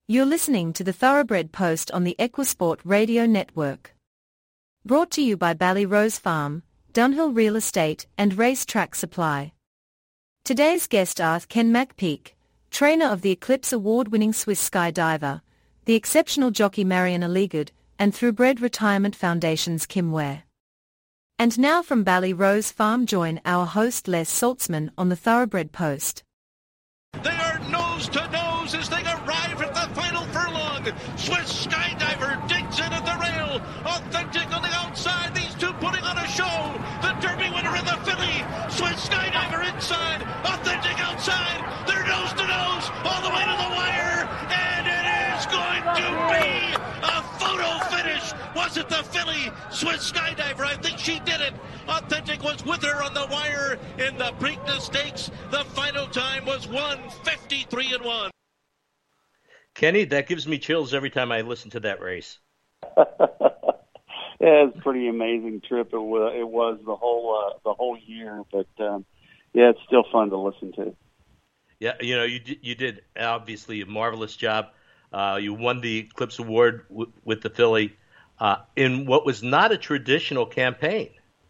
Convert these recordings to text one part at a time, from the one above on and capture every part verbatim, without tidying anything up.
You're listening to the Thoroughbred Post on the Equisport Radio Network. Brought to you by Ballyrose Farm, Dunhill Real Estate and Racetrack Supply. Today's guests are Ken McPeak, trainer of the Eclipse Award-winning Swiss skydiver, the exceptional jockey Marion Aligud, and Thoroughbred Retirement Foundation's Kim Ware. And now from Ballyrose Farm, join our host Les Saltzman on the Thoroughbred Post. They are nose to nose as they arrive at the final furlong. Swiss skydiver digs in at the rail. Authentic on the outside. These two putting on a show. The Derby winner and the filly. Swiss skydiver inside. Authentic outside. They're nose to nose all the way to the wire. And it is going to be a photo finish. Was it the filly? Swiss skydiver. I think she did it. Authentic was with her on the wire in the Preakness Stakes. The final time was one fifty-three and one. Kenny, that gives me chills every time I listen to that race. Yeah, it's a pretty amazing trip. It was, it was the whole uh, the whole year, but um, yeah, it's still fun to listen to. Yeah, you know, you did, you did obviously a marvelous job. Uh, you won the Eclipse Award w- with the filly uh, in what was not a traditional campaign.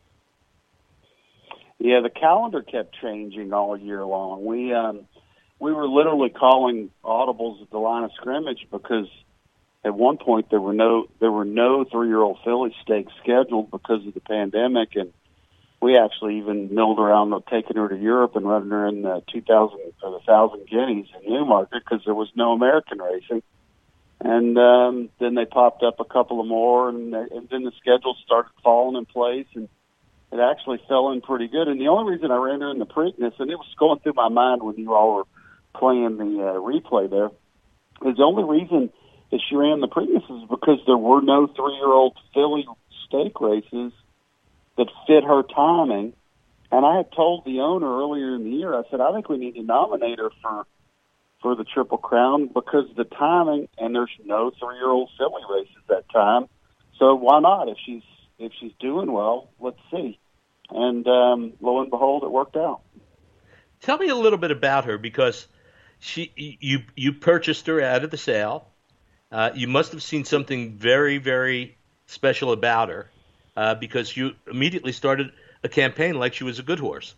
Yeah, the calendar kept changing all year long. We um, we were literally calling audibles at the line of scrimmage because at one point there were no there were no three-year-old filly stakes scheduled because of the pandemic, and we actually even milled around taking her to Europe and running her in the two thousand or the thousand guineas in Newmarket because there was no American racing. And um, then they popped up a couple of more, and, and then the schedule started falling in place, and it actually fell in pretty good. And the only reason I ran her in the Preakness, and it was going through my mind when you all were playing the uh, replay there, is the only reason that she ran the Preakness is because there were no three-year-old filly stake races that fit her timing. And I had told the owner earlier in the year, I said, I think we need to nominate her for for the Triple Crown because of the timing, and there's no three-year-old filly races that time. So why not? If she's if she's doing well, let's see. And um, lo and behold, it worked out. Tell me a little bit about her, because she you you purchased her out of the sale. Uh, you must have seen something very, very special about her uh, because you immediately started a campaign like she was a good horse.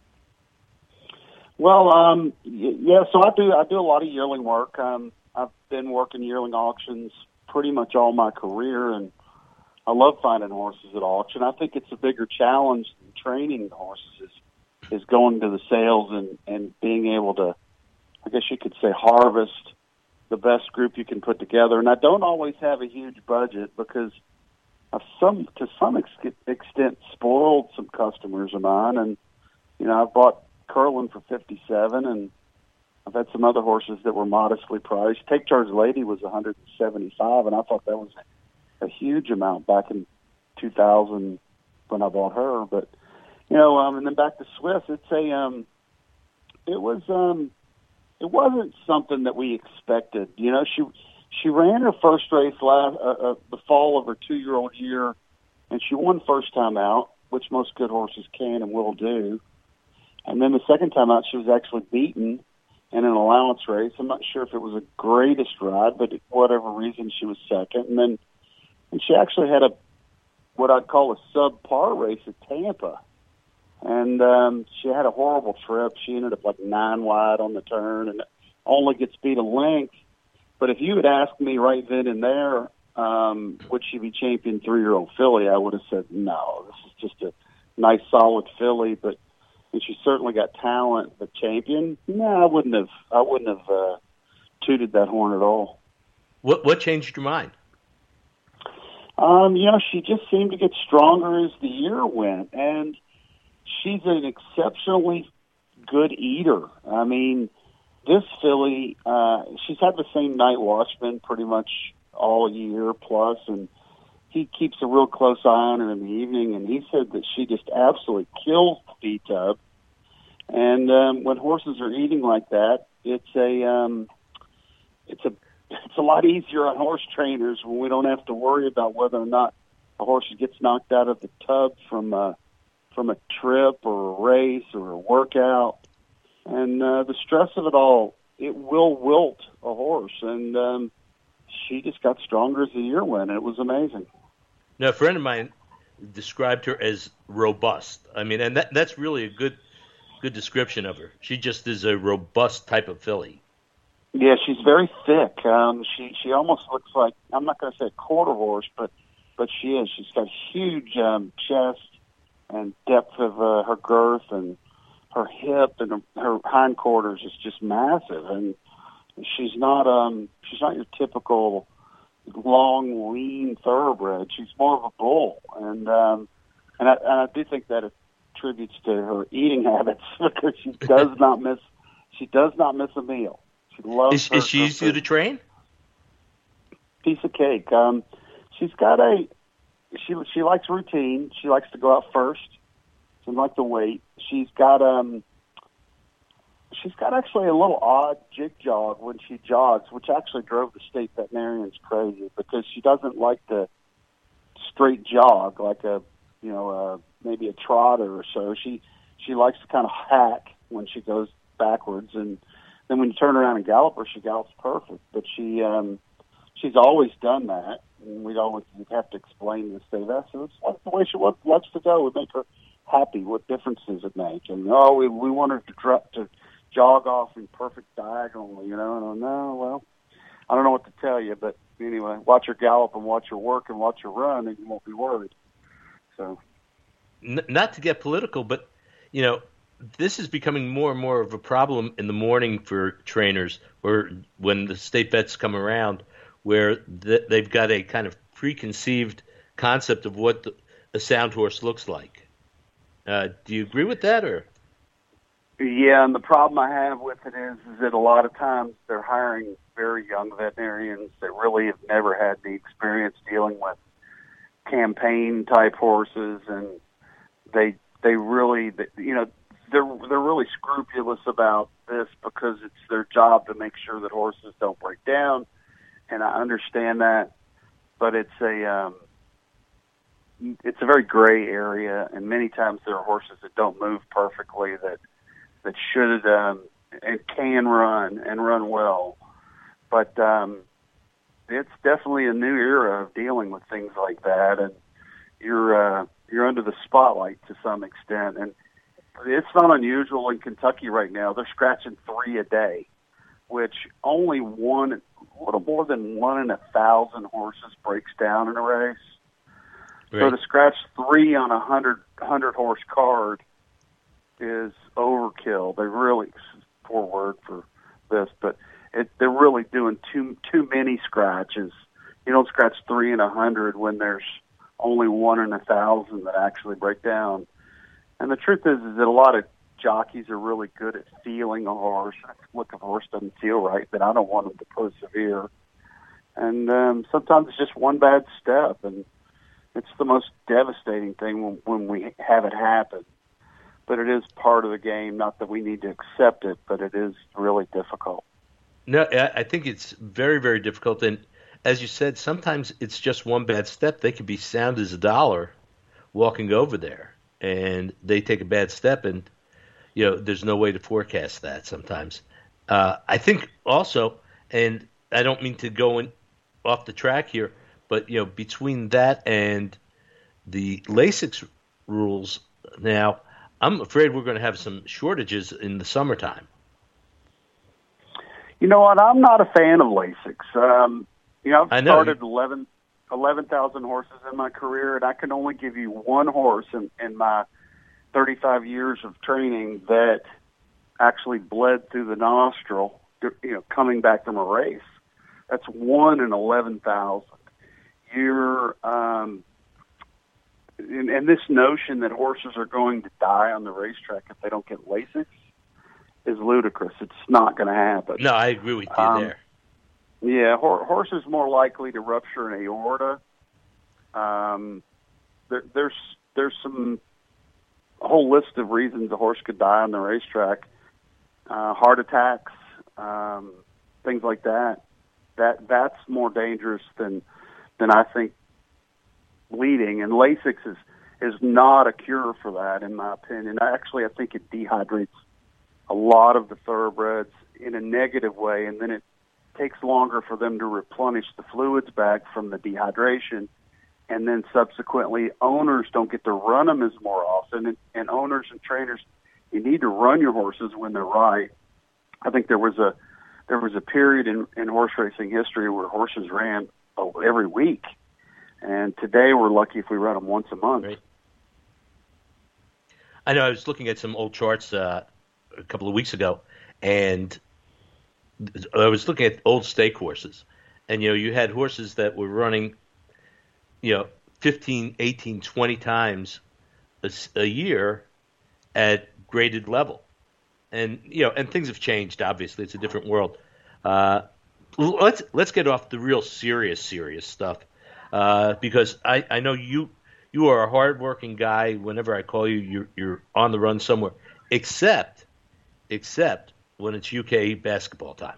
Well, um, yeah, so I do I do a lot of yearling work. Um, I've been working yearling auctions pretty much all my career, and I love finding horses at auction. I think it's a bigger challenge than training the horses is, is going to the sales and, and being able to, I guess you could say, harvest the best group you can put together. And I don't always have a huge budget because I've some to some ex- extent spoiled some customers of mine. And, you know, I've bought Curlin for fifty-seven, and I've had some other horses that were modestly priced. Take Charge Lady was one hundred seventy-five, and I thought that was a huge amount back in two thousand when I bought her. But, you know, um, and then back to Swiss, it's a, um, it was, um, it wasn't something that we expected. You know, she, she ran her first race last, uh, uh, the fall of her two-year-old year, and she won first time out, which most good horses can and will do. And then the second time out, she was actually beaten in an allowance race. I'm not sure if it was a greatest ride, but for whatever reason, she was second. And then And she actually had a what I'd call a subpar race at Tampa. And um, she had a horrible trip. She ended up like nine wide on the turn and only gets beat a length. But if you had asked me right then and there, um, would she be champion three-year-old filly, I would have said, no, this is just a nice, solid filly. But and she certainly got talent, but champion, no, I wouldn't have I wouldn't have uh, tooted that horn at all. What what changed your mind? Um, you know, she just seemed to get stronger as the year went, and she's an exceptionally good eater. I mean, this filly, uh, she's had the same night watchman pretty much all year plus, and he keeps a real close eye on her in the evening, and he said that she just absolutely kills the B-tub. And um, when horses are eating like that, it's a um, it's a It's a lot easier on horse trainers when we don't have to worry about whether or not a horse gets knocked out of the tub from a, from a trip or a race or a workout. And uh, the stress of it all, it will wilt a horse, and um, she just got stronger as the year went. And it was amazing. Now, a friend of mine described her as robust. I mean, and that that's really a good good description of her. She just is a robust type of filly. Yeah, she's very thick. Um, she she almost looks like, I'm not going to say a quarter horse, but but she is. She's got huge um, chest and depth of uh, her girth, and her hip and her, her hindquarters is just massive. And she's not um she's not your typical long, lean thoroughbred. She's more of a bull, and um, and I, and I do think that attributes to her eating habits because she does not miss she does not miss a meal. She loves. Is, her, is she her easy to train? Piece of cake. Um, she's got a she she likes routine. She likes to go out first. She doesn't like to wait. She's got um. She's got actually a little odd jig jog when she jogs, which actually drove the state veterinarians crazy because she doesn't like to straight jog like a, you know, uh, maybe a trotter or so. She she likes to kind of hack when she goes backwards, and then when you turn around and gallop her, she gallops perfect. But she um, she's always done that, and we'd always we'd have to explain this to that. So it's like the way she likes to go. We make her happy. What difference does it make? And oh, we we want her to drop to. jog off in perfect diagonal, you know, and I know, well, I don't know what to tell you, but anyway, watch her gallop and watch her work and watch her run, and you won't be worried. So, N- not to get political, but, you know, this is becoming more and more of a problem in the morning for trainers, or when the state vets come around, where th- they've got a kind of preconceived concept of what the, a sound horse looks like. Uh, do you agree with that, or? Yeah, and the problem I have with it is, is that a lot of times they're hiring very young veterinarians that really have never had the experience dealing with campaign-type horses, and they they really, you know, they're they're really scrupulous about this because it's their job to make sure that horses don't break down, and I understand that, but it's a um, it's a very gray area, and many times there are horses that don't move perfectly that. that should um, and can run and run well. But um, it's definitely a new era of dealing with things like that, and you're uh, you're under the spotlight to some extent. And it's not unusual in Kentucky right now. They're scratching three a day, which only one, a little more than one in a thousand horses breaks down in a race. Right. So to scratch three on a hundred hundred horse card is overkill. They really, poor word for this, but it, they're really doing too too many scratches. You don't scratch three in a hundred when there's only one in a thousand that actually break down. And the truth is, is that a lot of jockeys are really good at feeling a horse. Look, if a horse doesn't feel right, then I don't want them to persevere. And um, sometimes it's just one bad step, and it's the most devastating thing when, when we have it happen. But it is part of the game, not that we need to accept it, but it is really difficult. No, I think it's very, very difficult. And as you said, sometimes it's just one bad step. They could be sound as a dollar walking over there, and they take a bad step, and, you know, there's no way to forecast that sometimes. Uh, I think also, and I don't mean to go in, off the track here, but, you know, between that and the Lasix rules now, I'm afraid we're going to have some shortages in the summertime. You know what? I'm not a fan of Lasix. Um, you know, I've I know. started eleven thousand horses in my career, and I can only give you one horse in, in my thirty-five years of training that actually bled through the nostril, you know, coming back from a race. That's one in eleven thousand. You're... Um, And, and this notion that horses are going to die on the racetrack if they don't get Lasix is ludicrous. It's not going to happen. No, I agree with you um, there. Yeah, ho- horses more likely to rupture an aorta. Um, there, there's there's some a whole list of reasons a horse could die on the racetrack. Uh, heart attacks, um, things like that. That that's more dangerous than than I think. Bleeding, and Lasix is is not a cure for that, in my opinion. Actually, I think it dehydrates a lot of the thoroughbreds in a negative way, and then it takes longer for them to replenish the fluids back from the dehydration. And then subsequently, owners don't get to run them as more often. And, and owners and trainers, you need to run your horses when they're right. I think there was a there was a period in, in horse racing history where horses ran oh, every week. And today we're lucky if we run them once a month. Right. I know I was looking at some old charts uh, a couple of weeks ago, and I was looking at old stake horses. And, you know, you had horses that were running, you know, fifteen, eighteen, twenty times a, a year at graded level. And, you know, and things have changed, obviously. It's a different world. Uh, let's let's get off the real serious, serious stuff. Uh, because I, I know you you are a hardworking guy. Whenever I call you, you're, you're on the run somewhere, except except when it's U K basketball time.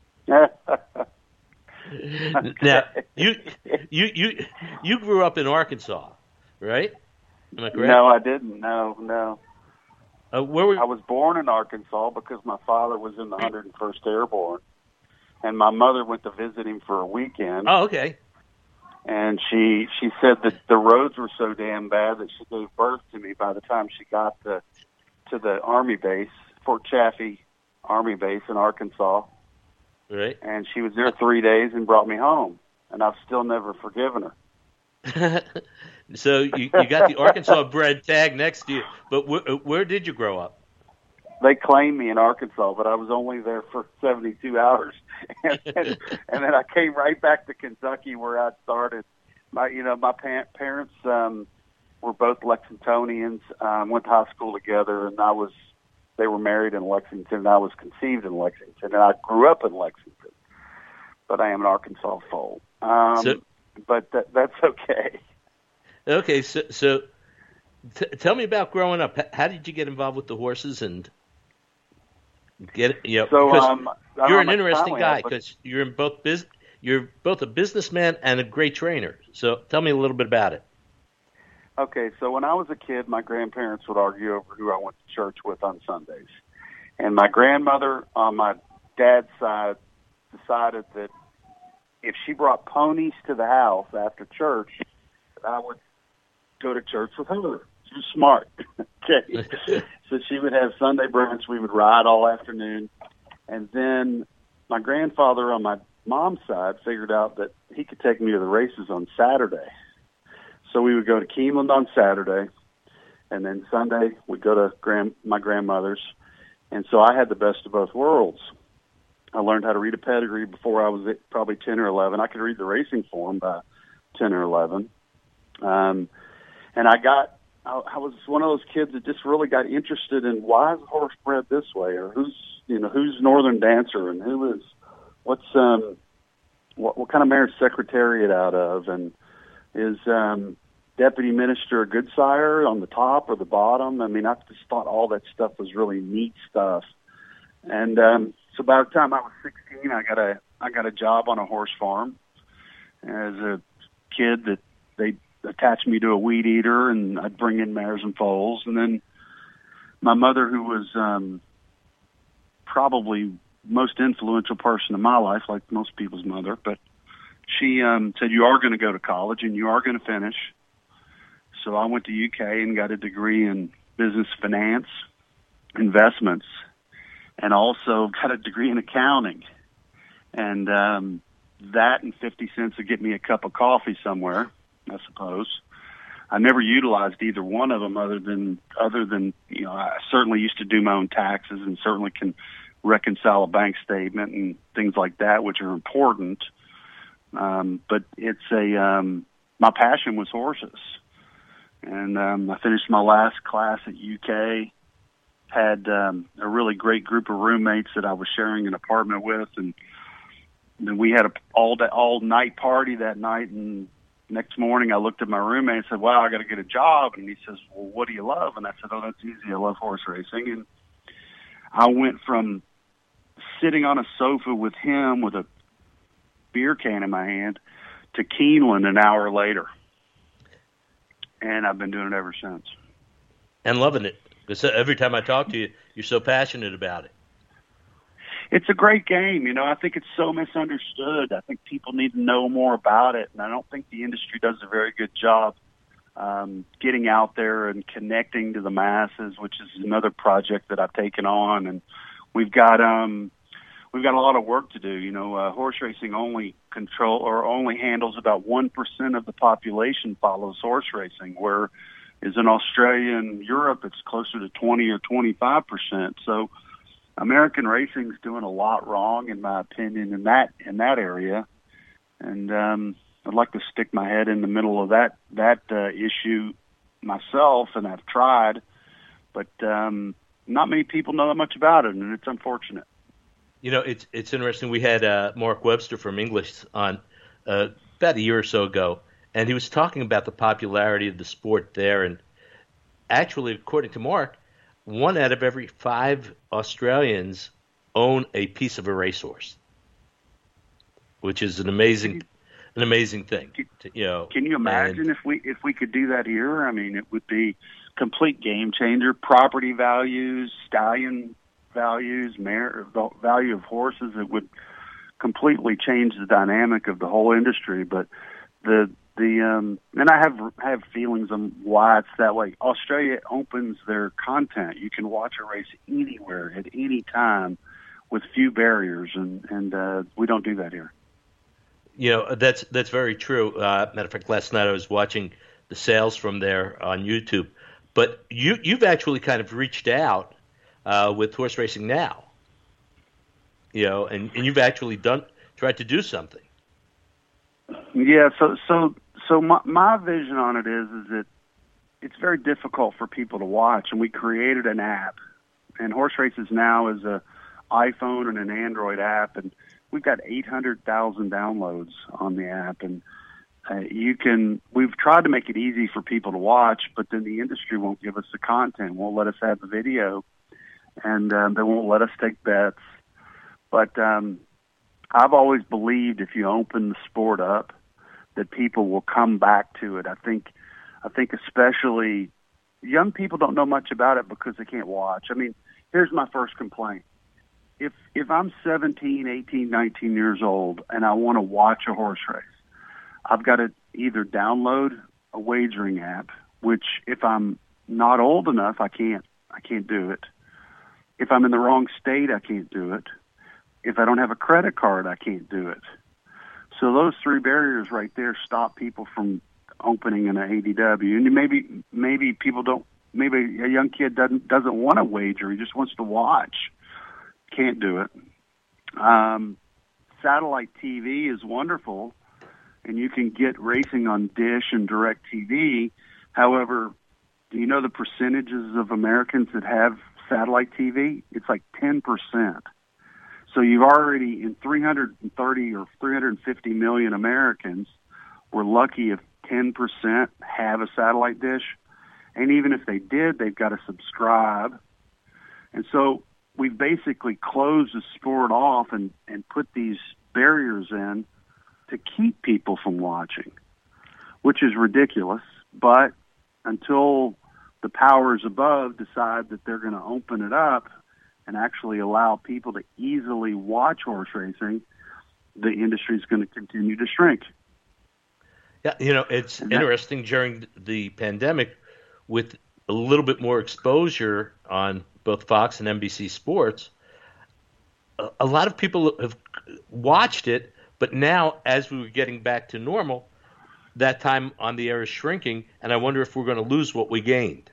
Now, you you you you grew up in Arkansas, right? Am I correct? No, I didn't. No, no. Uh, where were I was born in Arkansas because my father was in the one hundred first Airborne, and my mother went to visit him for a weekend. Oh, okay. And she she said that the roads were so damn bad that she gave birth to me by the time she got to to the Army base, Fort Chaffee Army base in Arkansas. Right. And she was there three days and brought me home, and I've still never forgiven her. So you, you got the Arkansas bred tag next to you, but wh- where did you grow up? They claimed me in Arkansas, but I was only there for seventy-two hours, and, and, and then I came right back to Kentucky where I started. My, you know, my pa- parents um, were both Lexingtonians. Um, went to high school together, and I was. They were married in Lexington, and I was conceived in Lexington, and I grew up in Lexington. But I am an Arkansas foal. Um, so, but th- that's okay. Okay, so so t- tell me about growing up. How did you get involved with the horses and get you know? So, because um, you're I'm an interesting family, guy but- because you're in both bus- You're both a businessman and a great trainer. So tell me a little bit about it. Okay, so when I was a kid, my grandparents would argue over who I went to church with on Sundays. And my grandmother on my dad's side decided that if she brought ponies to the house after church, that I would go to church with her. She was smart. Okay. So she would have Sunday brunch. We would ride all afternoon. And then my grandfather on my mom's side figured out that he could take me to the races on Saturday. So we would go to Keeneland on Saturday, and then Sunday we'd go to grand, my grandmother's. And so I had the best of both worlds. I learned how to read a pedigree before I was at probably ten or eleven. I could read the racing form by ten or eleven. Um, and I got, I, I was one of those kids that just really got interested in why is a horse bred this way, or who's, you know, who's Northern Dancer, and who is, what's, um, what, what kind of marriage secretariat out of, and is um, deputy minister a good sire on the top or the bottom? I mean, I just thought all that stuff was really neat stuff. And um, so by the time I was sixteen, I got a I got a job on a horse farm as a kid. That they attached me to a weed eater, and I'd bring in mares and foals. And then my mother, who was um, probably most influential person in my life, like most people's mother, but she um, said, you are going to go to college and you are going to finish. So I went to U K and got a degree in business finance, investments, and also got a degree in accounting. And um, that and fifty cents would get me a cup of coffee somewhere, I suppose. I never utilized either one of them other than, other than, you know, I certainly used to do my own taxes and certainly can reconcile a bank statement and things like that, which are important. Um, but it's a, um, my passion was horses. And, um, I finished my last class at U K, had, um, a really great group of roommates that I was sharing an apartment with. And then we had a all day, all night party that night. And next morning I looked at my roommate and said, wow, I got to get a job. And he says, well, what do you love? And I said, oh, that's easy. I love horse racing. And I went from sitting on a sofa with him with a beer can in my hand to Keeneland an hour later. And I've been doing it ever since. And loving it. Because every time I talk to you, you're so passionate about it. it's a great game. You know, I think it's so misunderstood. I think people need to know more about it, and I don't think the industry does a very good job um, getting out there and connecting to the masses, which is another project that I've taken on. And we've got um, we've got a lot of work to do. You know, uh, horse racing only control or only handles about one percent of the population follows horse racing, where is in Australia and Europe, it's closer to twenty or twenty-five percent. So American racing's doing a lot wrong, in my opinion, in that in that area. And um, I'd like to stick my head in the middle of that that uh, issue myself, and I've tried, but um, not many people know that much about it, and it's unfortunate. You know, it's it's interesting. We had uh, Mark Webster from English on uh, about a year or so ago, and he was talking about the popularity of the sport there. And actually, according to Mark, one out of every five Australians own a piece of a racehorse, which is an amazing, an amazing thing. To, you know, can you imagine and, if we if we could do that here? I mean, it would be complete game changer. Property values, stallion values, mare, value of horses. It would completely change the dynamic of the whole industry. But the The um, and I have have feelings on why it's that way. Australia opens their content. You can watch a race anywhere at any time with few barriers, and and uh, we don't do that here. You know, that's that's very true. Uh, matter of fact, last night I was watching the sales from there on YouTube. But you you've actually kind of reached out uh, with Horse Racing Now. You know, and, and you've actually done tried to do something. Yeah. So so. So my, my vision on it is is that it's very difficult for people to watch, and we created an app. And Horse Races Now is a iPhone and an Android app, and we've got eight hundred thousand downloads on the app. And uh, you can we've tried to make it easy for people to watch, but then the industry won't give us the content, won't let us have the video, and um, they won't let us take bets. But um, I've always believed if you open the sport up, that people will come back to it. I think, I think especially young people don't know much about it because they can't watch. I mean, here's my first complaint. If, if I'm seventeen, eighteen, nineteen years old and I want to watch a horse race, I've got to either download a wagering app, which if I'm not old enough, I can't, I can't do it. If I'm in the wrong state, I can't do it. If I don't have a credit card, I can't do it. So those three barriers right there stop people from opening an A D W. And maybe maybe people don't. Maybe a young kid doesn't doesn't want to wager. He just wants to watch. Can't do it. Um, satellite T V is wonderful, and you can get racing on Dish and DirecTV. However, do you know the percentages of Americans that have satellite T V? It's like ten percent. So you've already, in three hundred thirty or three hundred fifty million Americans, we're lucky if ten percent have a satellite dish. And even if they did, they've got to subscribe. And so we've basically closed the sport off and, and put these barriers in to keep people from watching, which is ridiculous. But until the powers above decide that they're going to open it up and actually allow people to easily watch horse racing, the industry is going to continue to shrink. Yeah, you know, it's that, interesting during the pandemic with a little bit more exposure on both Fox and N B C Sports. A, a lot of people have watched it, but now as we were getting back to normal, that time on the air is shrinking, and I wonder if we're going to lose what we gained.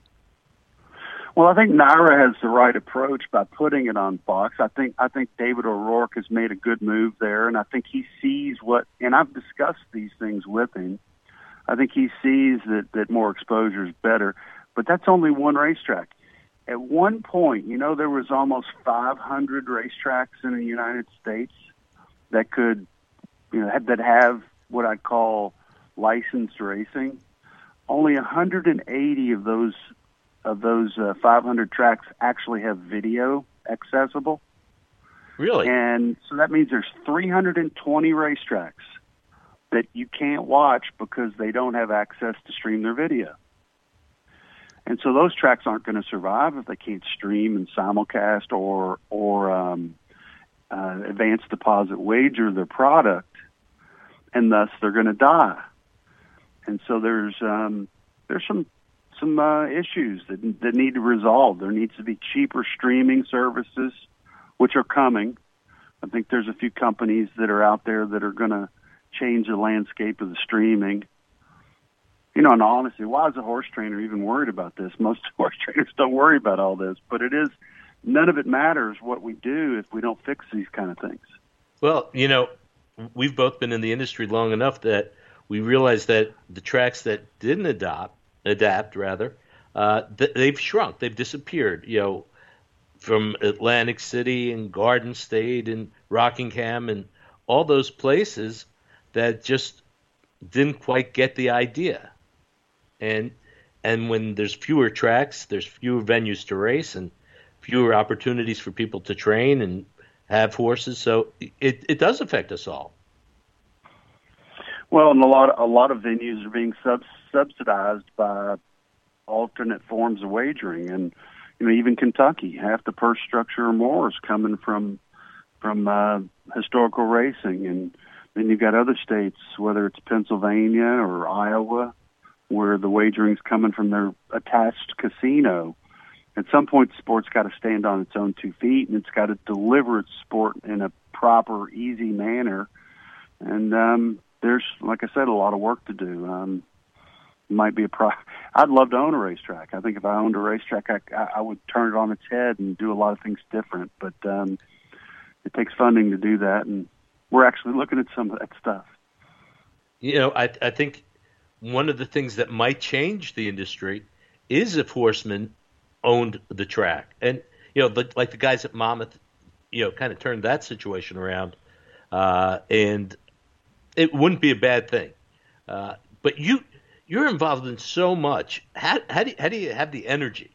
Well, I think Naira has the right approach by putting it on Fox. I think I think David O'Rourke has made a good move there, and I think he sees what, and I've discussed these things with him, I think he sees that, that more exposure is better, but that's only one racetrack. At one point, you know, there was almost five hundred racetracks in the United States that could, you know, that have what I'd call licensed racing. Only one hundred eighty of those of those uh, five hundred tracks actually have video accessible. Really? And so that means there's three hundred twenty racetracks that you can't watch because they don't have access to stream their video. And so those tracks aren't going to survive if they can't stream and simulcast or or um, uh, advance deposit wager their product, and thus they're going to die. And so there's um, there's some some uh, issues that that need to resolve. There needs to be cheaper streaming services, which are coming. I think there's a few companies that are out there that are going to change the landscape of the streaming. You know, and honestly, why is a horse trainer even worried about this? Most horse trainers don't worry about all this, but it is, none of it matters what we do if we don't fix these kind of things. Well, you know, we've both been in the industry long enough that we realize that the tracks that didn't adopt, adapt rather, uh, th- they've shrunk, they've disappeared. You know, from Atlantic City and Garden State and Rockingham and all those places that just didn't quite get the idea. And and when there's fewer tracks, there's fewer venues to race and fewer opportunities for people to train and have horses. So it, it does affect us all. Well, and a lot a lot of venues are being sub, subsidized by alternate forms of wagering, and you know, even Kentucky, half the purse structure or more is coming from from uh, historical racing, and then you've got other states, whether it's Pennsylvania or Iowa, where the wagering's coming from their attached casino. At some point, the sport's got to stand on its own two feet, and it's got to deliver its sport in a proper, easy manner. And um, there's, like I said, a lot of work to do. Um, might be a pro. I'd love to own a racetrack. I think if I owned a racetrack, I, I would turn it on its head and do a lot of things different. But um, it takes funding to do that, and we're actually looking at some of that stuff. You know, I, I think one of the things that might change the industry is if horsemen owned the track. And, you know, the, like the guys at Monmouth, you know, kind of turned that situation around. Uh, and it wouldn't be a bad thing. Uh, but you, you're involved in so much. How, how, do you, how do you have the energy?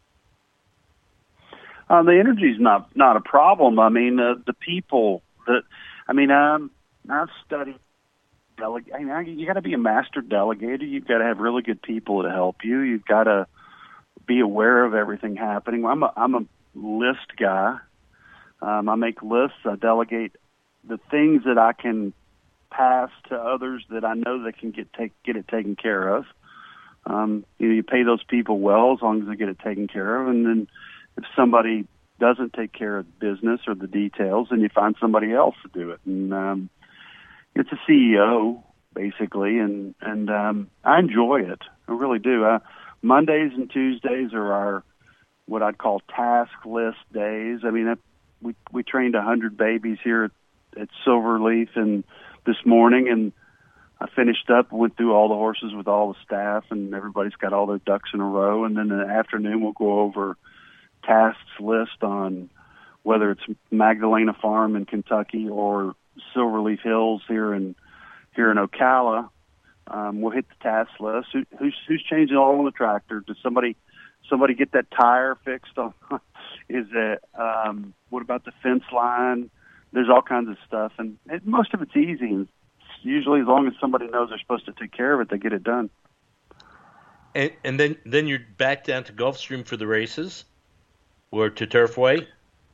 Uh, the energy's not, not a problem. I mean, uh, the people that, I mean, um, I've studied delegate. I mean, you got to be a master delegator. You've got to have really good people to help you. You've got to be aware of everything happening. I'm a, I'm a list guy. Um, I make lists. I delegate the things that I can pass to others that I know that can get take get it taken care of. Um, you know, you pay those people well as long as they get it taken care of, and then if somebody doesn't take care of the business or the details, then you find somebody else to do it. And um, it's a C E O basically, and and um, I enjoy it. I really do. Uh, Mondays and Tuesdays are our what I'd call task list days. I mean, we we trained a hundred babies here at, at Silverleaf and this morning, and I finished up, went through all the horses with all the staff, and everybody's got all their ducks in a row. And then in the afternoon, we'll go over tasks list on whether it's Magdalena Farm in Kentucky or Silverleaf Hills here in here in Ocala. Um, we'll hit the task list. Who, who's who's changing oil on the tractor? Does somebody somebody get that tire fixed on? Is it um, what about the fence line? There's all kinds of stuff, and it, most of it's easy. And usually, as long as somebody knows they're supposed to take care of it, they get it done. And, and then then you're back down to Gulfstream for the races, or to Turfway.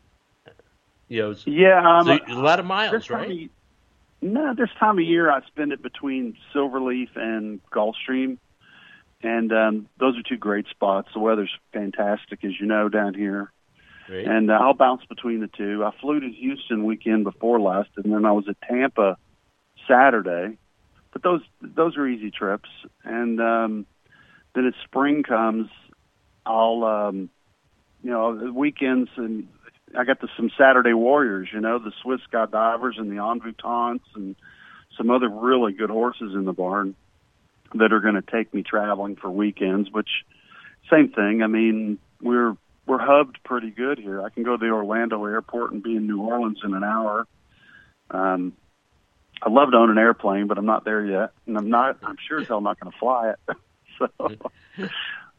You know, yeah, um, so a lot of miles, right? Of, no, this time of year I spend it between Silverleaf and Gulfstream, and um, those are two great spots. The weather's fantastic, as you know, down here. Great. And uh, I'll bounce between the two. I flew to Houston weekend before last, and then I was at Tampa Saturday. But those those are easy trips. And um, then as spring comes, I'll um, you know weekends, and I got the, some Saturday Warriors. You know, the Swiss Skydivers and the Envoutants, and some other really good horses in the barn that are going to take me traveling for weekends. Which same thing. I mean, we're We're hubbed pretty good here. I can go to the Orlando airport and be in New Orleans in an hour. Um, I'd love to own an airplane, but I'm not there yet, and I'm not. I'm sure as hell not going to fly it. So,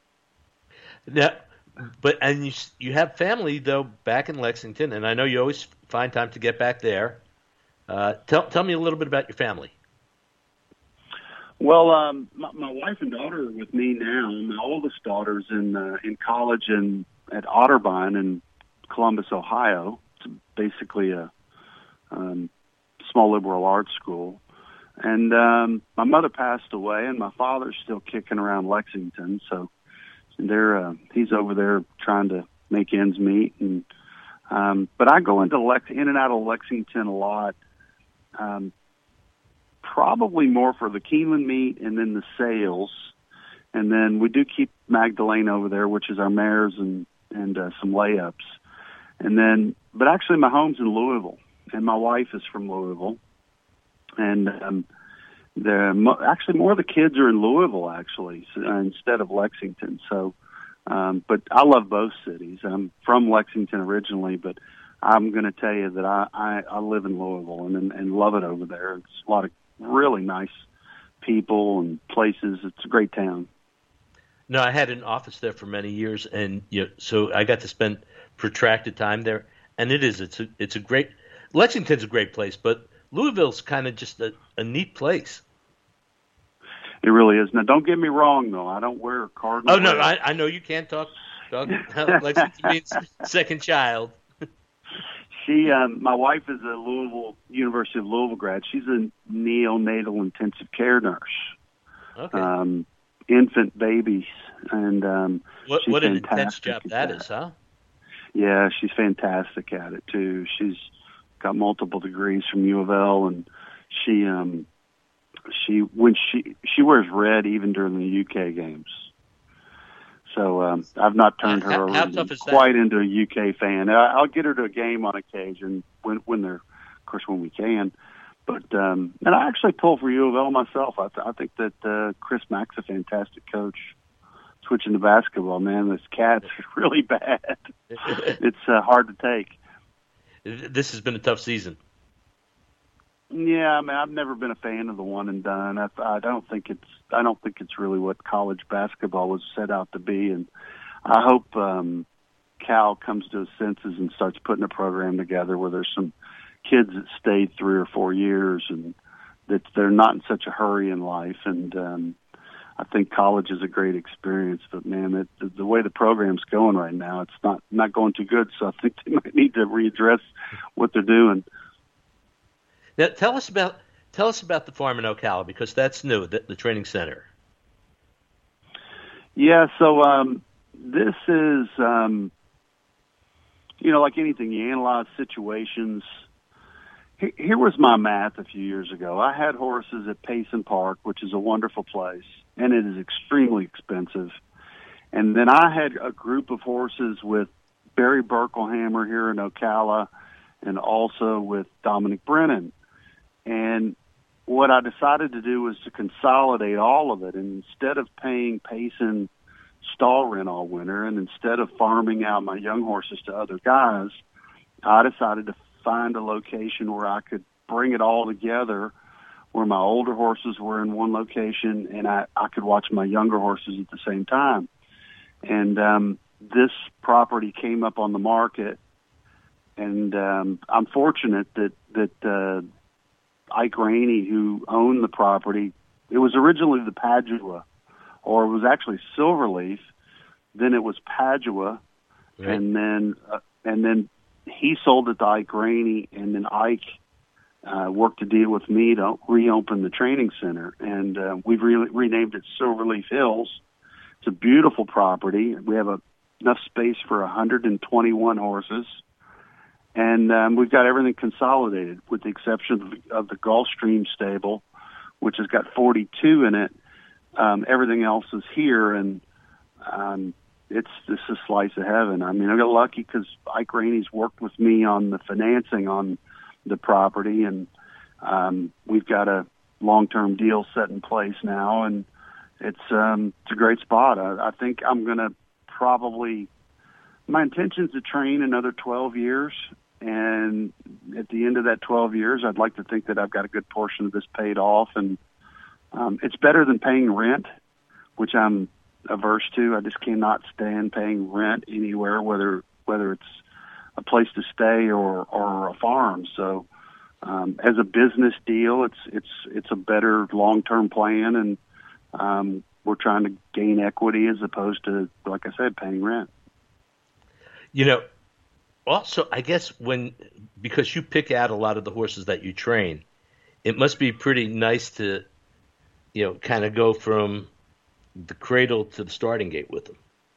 yeah, but and you you have family though back in Lexington, and I know you always find time to get back there. Uh, tell tell me a little bit about your family. Well, um, my, my wife and daughter are with me now. My oldest daughter's in uh, in college and at Otterbein in Columbus, Ohio. It's basically a um, small liberal arts school. And um, my mother passed away, and my father's still kicking around Lexington. So they're uh, he's over there trying to make ends meet. And um, but I go into Lex in and out of Lexington a lot. Um, probably more for the Keeneland meet and then the sales. And then we do keep Magdalene over there, which is our mares and, and uh, some layups. And then, but actually my home's in Louisville, and my wife is from Louisville. And um, the actually more of the kids are in Louisville, actually, so, uh, instead of Lexington. So, um, but I love both cities. I'm from Lexington originally, but I'm going to tell you that I, I, I live in Louisville and, and, and love it over there. It's a lot of really nice people and places. It's a great town. No, I had an office there for many years, and you know, so I got to spend protracted time there. And it is, it's a, it's a great, Lexington's a great place, but Louisville's kind of just a, a neat place. It really is. Now, don't get me wrong, though. I don't wear Cardinal. Oh, no, I, I know you can't talk, talk Lexington means second child. She, um, my wife is a Louisville, University of Louisville grad. She's a neonatal intensive care nurse. Okay. Um, infant babies. And um, what, what an intense job that is, huh? Yeah, she's fantastic at it, too. She's got multiple degrees from U of L, and she, um, she when she she wears red even during the U K games. So um, I've not turned her how, over how tough is quite that? into a U K fan. I, I'll get her to a game on occasion when when they're, of course, when we can. But um, and I actually pull for U of L myself. I, th- I think that uh, Chris Mack's a fantastic coach. Switching to basketball, man, this cat's really bad. It's uh, hard to take. This has been a tough season. Yeah, I mean, I've never been a fan of the one and done. I, I don't think it's. I don't think it's really what college basketball was set out to be. And I hope um, Cal comes to his senses and starts putting a program together where there's some kids that stayed three or four years and that they're not in such a hurry in life. And um, I think college is a great experience. But man, it, the, the way the program's going right now, it's not not going too good. So I think they might need to readdress what they're doing. Now, tell us about tell us about the farm in Ocala, because that's new, the, the training center. Yeah, so um, this is, um, you know, like anything, you analyze situations. Here, here was my math a few years ago. I had horses at Payson Park, which is a wonderful place, and it is extremely expensive. And then I had a group of horses with Barry Berkelhammer here in Ocala, and also with Dominic Brennan. And what I decided to do was to consolidate all of it. And instead of paying Payson stall rent all winter, and instead of farming out my young horses to other guys, I decided to find a location where I could bring it all together, where my older horses were in one location and I, I could watch my younger horses at the same time. And um, this property came up on the market, and um, I'm fortunate that, that uh, Ike Rainey, who owned the property, it was originally the Padua, or it was actually Silverleaf, then it was Padua, right. and then uh, and then he sold it to Ike Rainey, and then Ike uh, worked a deal with me to reopen the training center, and uh, we've re- renamed it Silverleaf Hills. It's a beautiful property. We have a, enough space for one hundred twenty-one horses. And um, we've got everything consolidated, with the exception of the, of the Gulfstream stable, which has got forty-two in it. Um, everything else is here, and um, it's just a slice of heaven. I mean, I got lucky because Ike Rainey's worked with me on the financing on the property, and um, we've got a long-term deal set in place now, and it's um, it's a great spot. I, I think I'm going to probably. My intention is to train another twelve years, and at the end of that twelve years, I'd like to think that I've got a good portion of this paid off, and um, it's better than paying rent, which I'm averse to. I just cannot stand paying rent anywhere, whether whether it's a place to stay or, or a farm. So, um, as a business deal, it's it's it's a better long-term plan, and um, we're trying to gain equity as opposed to, like I said, paying rent. You know, Also, I guess when because you pick out a lot of the horses that you train, it must be pretty nice to, you know, kind of go from the cradle to the starting gate with them.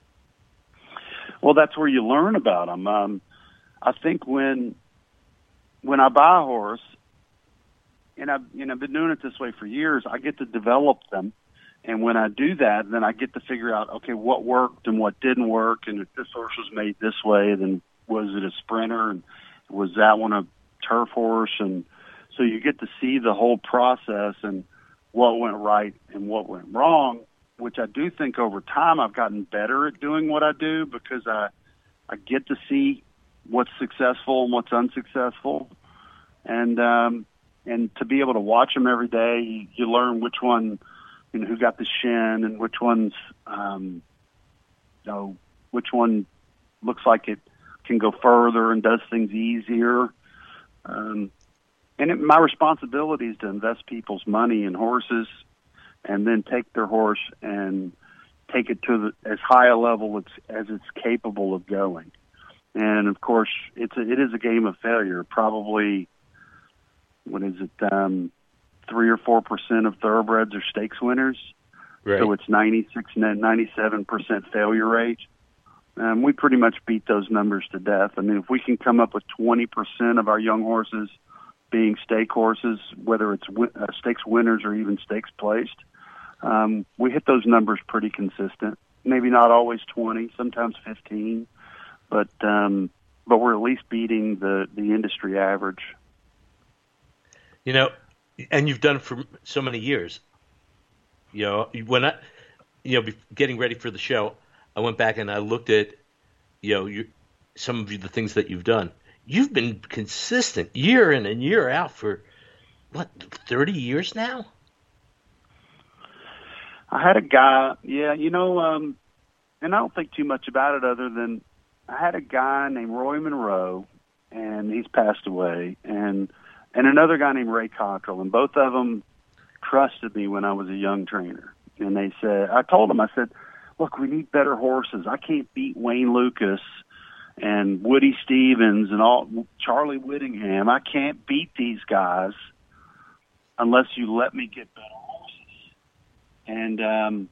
Well, that's where you learn about them. Um, I think when when I buy a horse, and I've you know been doing it this way for years, I get to develop them. And when I do that, then I get to figure out, okay, what worked and what didn't work. And if this horse was made this way, then was it a sprinter? And was that one a turf horse? And so you get to see the whole process and what went right and what went wrong, which I do think over time I've gotten better at doing what I do because I, I get to see what's successful and what's unsuccessful. And, um, and to be able to watch them every day, you, you learn which one, you know, who got the shin and which one's, um, you know, which one looks like it can go further and does things easier. Um, and it, my responsibility is to invest people's money in horses and then take their horse and take it to the, as high a level as, as it's capable of going. And of course, it's a, it is a game of failure. Probably, what is it, um, three or four percent of thoroughbreds are stakes winners. Right. So it's ninety-six, ninety-seven percent failure rate. Um, we pretty much beat those numbers to death. I mean, if we can come up with twenty percent of our young horses being stake horses, whether it's uh, stakes winners or even stakes placed, um, we hit those numbers pretty consistent. Maybe not always twenty, sometimes fifteen, but um, but we're at least beating the, the industry average. You know, and you've done it for so many years. You know, when I, you know, getting ready for the show, I went back and I looked at, you know, you, some of the things that you've done. You've been consistent year in and year out for, what, thirty years now? I had a guy, yeah, you know, um, and I don't think too much about it other than I had a guy named Roy Monroe, and he's passed away, and and another guy named Ray Cockrell, and both of them trusted me when I was a young trainer. And they said, I told them, I said, look, we need better horses. I can't beat Wayne Lucas and Woody Stevens and all Charlie Whittingham. I can't beat these guys unless you let me get better horses. And um,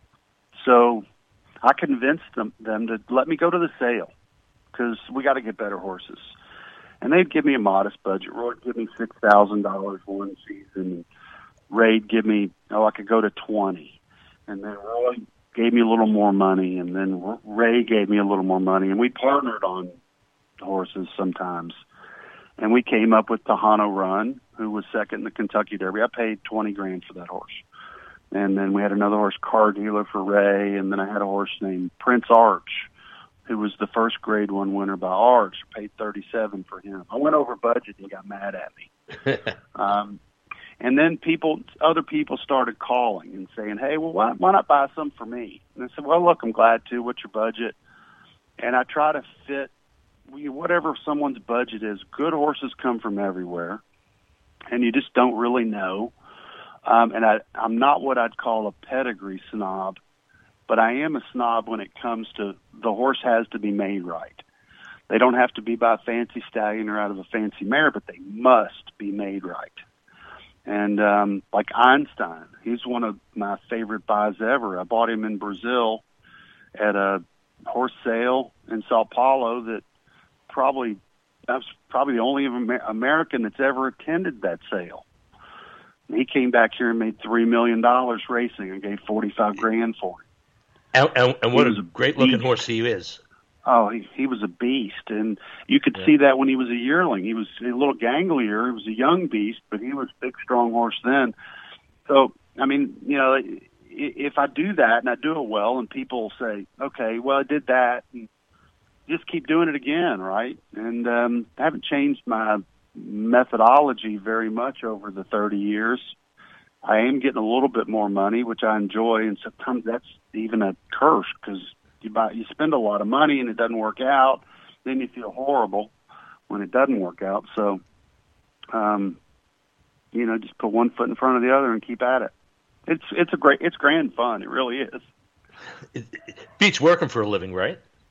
so I convinced them, them to let me go to the sale because we got to get better horses. And they'd give me a modest budget. Roy'd give me six thousand dollars one season. Ray'd give me, oh, I could go to twenty. And then Roy gave me a little more money, and then Ray gave me a little more money, and we partnered on horses sometimes. And we came up with Tejano Run, who was second in the Kentucky Derby. I paid twenty grand for that horse. And then we had another horse, Car Dealer, for Ray, and then I had a horse named Prince Arch, who was the first grade one winner by Arch. I paid thirty-seven for him. I went over budget and he got mad at me. um, and then people, other people started calling and saying, hey, well, why, why not buy some for me? And I said, well, look, I'm glad to. What's your budget? And I try to fit whatever someone's budget is. Good horses come from everywhere, and you just don't really know. Um, and I, I'm not what I'd call a pedigree snob, but I am a snob when it comes to the horse has to be made right. They don't have to be by a fancy stallion or out of a fancy mare, but they must be made right. And um, like Einstein, he's one of my favorite buys ever. I bought him in Brazil at a horse sale in Sao Paulo that probably I was probably the only Amer- American that's ever attended that sale. And he came back here and made three million dollars racing and gave forty-five grand for him. And, and, and what a great-looking horse he is. Oh, he, he was a beast, and you could yeah. see that when he was a yearling. He was a little ganglier. He was a young beast, but he was a big, strong horse then. So, I mean, you know, if I do that and I do it well and people say, okay, well, I did that, and just keep doing it again, right? And um, I haven't changed my methodology very much over the thirty years. I am getting a little bit more money, which I enjoy, and sometimes that's even a curse because you buy, you spend a lot of money and it doesn't work out. Then you feel horrible when it doesn't work out. So, um, you know, just put one foot in front of the other and keep at it. It's it's a great, it's grand fun. It really is. It, it beats working for a living, right?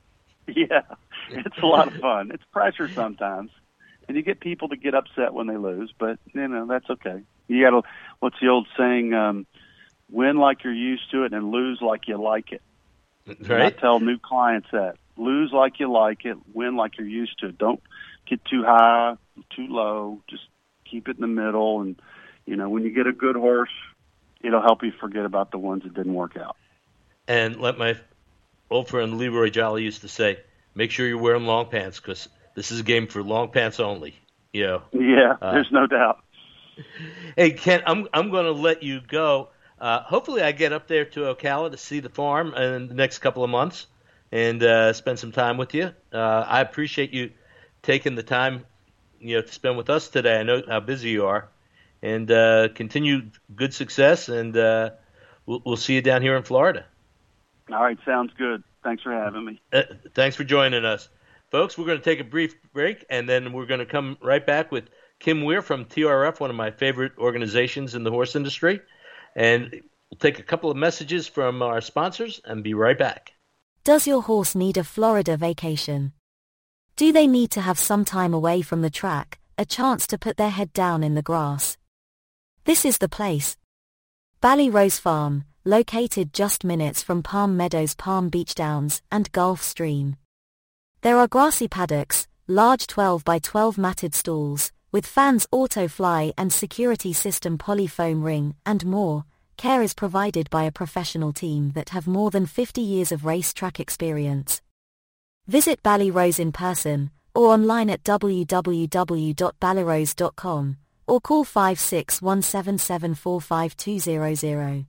Yeah, it's a lot of fun. It's pressure sometimes, and you get people to get upset when they lose, but, you know, that's okay. You got to, what's the old saying, um, win like you're used to it and lose like you like it. Right. And I tell new clients that. Lose like you like it, win like you're used to it. Don't get too high, too low. Just keep it in the middle. And, you know, when you get a good horse, it'll help you forget about the ones that didn't work out. And let my old friend Leroy Jolly used to say, make sure you're wearing long pants because this is a game for long pants only. You know. Yeah, uh, there's no doubt. Hey, Ken, I'm I'm going to let you go. Uh, hopefully I get up there to Ocala to see the farm in the next couple of months and uh, spend some time with you. Uh, I appreciate you taking the time, you know, to spend with us today. I know how busy you are. And uh, continue good success, and uh, we'll, we'll see you down here in Florida. All right, sounds good. Thanks for having me. Uh, thanks for joining us. Folks, we're going to take a brief break, and then we're going to come right back with Kim Weir from T R F, one of my favorite organizations in the horse industry. And we'll take a couple of messages from our sponsors and be right back. Does your horse need a Florida vacation? Do they need to have some time away from the track, a chance to put their head down in the grass? This is the place. Bally Rose Farm, located just minutes from Palm Meadows, Palm Beach Downs, and Gulf Stream. There are grassy paddocks, large twelve by twelve matted stalls, with fans, auto fly and security system polyfoam ring, and more. Care is provided by a professional team that have more than fifty years of racetrack experience. Visit Bally Rose in person, or online at w w w dot ballyrose dot com. or call five six one seven seven four five two zero zero.